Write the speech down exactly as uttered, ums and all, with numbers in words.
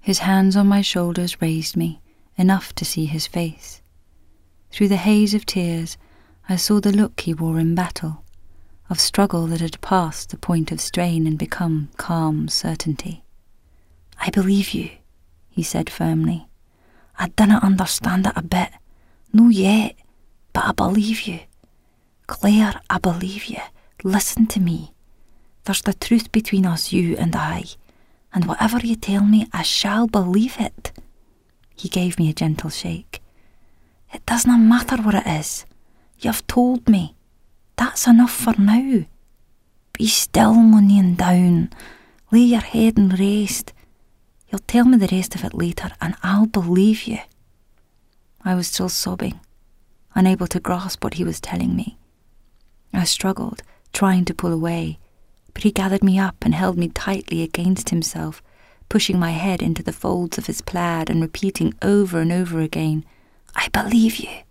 His hands on my shoulders raised me, enough to see his face. Through the haze of tears, I saw the look he wore in battle, of struggle that had passed the point of strain and become calm certainty. "I believe you," he said firmly. "I dinna understand it a bit, no yet, but I believe you. Claire, I believe you. Listen to me. There's the truth between us, you and I, and whatever you tell me, I shall believe it." He gave me a gentle shake. "It doesn't matter what it is. You've told me. That's enough for now. Be still, Munnion down. Lay your head and rest. You'll tell me the rest of it later, and I'll believe you." I was still sobbing, unable to grasp what he was telling me. I struggled, trying to pull away, but he gathered me up and held me tightly against himself, pushing my head into the folds of his plaid and repeating over and over again, "I believe you.